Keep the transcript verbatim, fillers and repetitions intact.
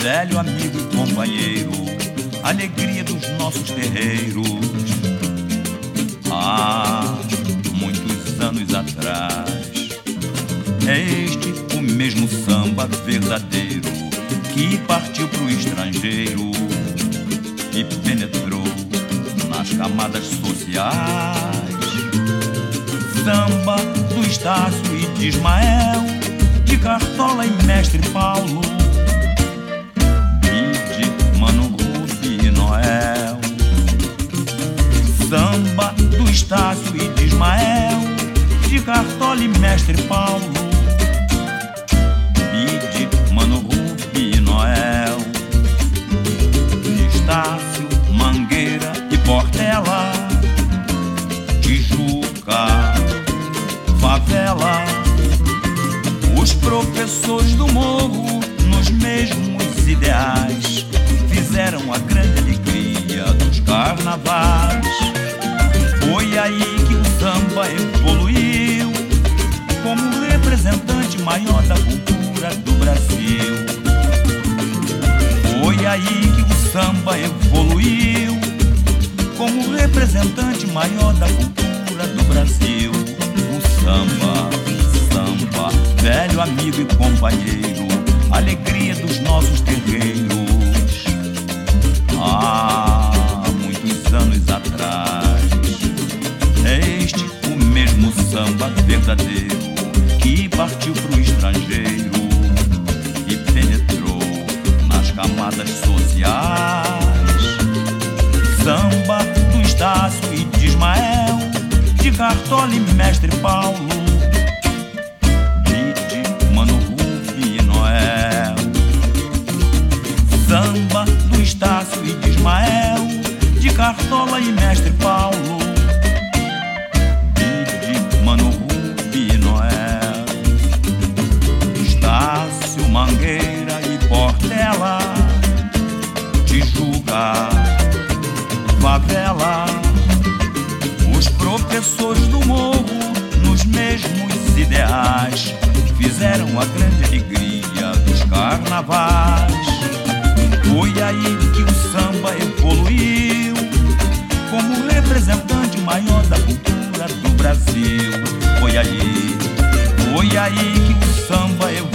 velho amigo e companheiro, alegria dos nossos terreiros. Há muitos anos atrás, é este o mesmo samba verdadeiro que partiu pro estrangeiro e penetrou nas camadas sociais. Samba do Estácio e de Ismael, de Cartola e Mestre Paulo, e de Mano Rubi e Noel. Samba do Estácio e de Ismael, de Cartola e Mestre Paulo, e de Mano Rubi e Noel. De Estácio, Mangueira e Portela, Tijuca, favela. Os professores do morro, nos mesmos ideais, fizeram a grande alegria dos carnavais. Foi aí que o samba evoluiu como representante maior da cultura do Brasil. Foi aí que o samba evoluiu como representante maior da cultura do Brasil. O samba, samba, velho amigo e companheiro, alegria dos nossos terreiros. Há muitos anos atrás, é este o mesmo samba verdadeiro que partiu pro estrangeiro e penetrou nas camadas sociais. Samba do Estácio e de Ismael, de Cartola e Mestre Paulo, e de Mano Rubi e Noel. Samba do Estácio e de Ismael, de Cartola e Mestre Paulo, e de Mano Rubi e Noel. Estácio, Mangueira e Portela, Tijuca, favela. Os professores do morro, nos mesmos ideais, fizeram a grande alegria dos carnavais. Foi aí que o samba evoluiu como representante maior da cultura do Brasil. Foi aí, foi aí que o samba evoluiu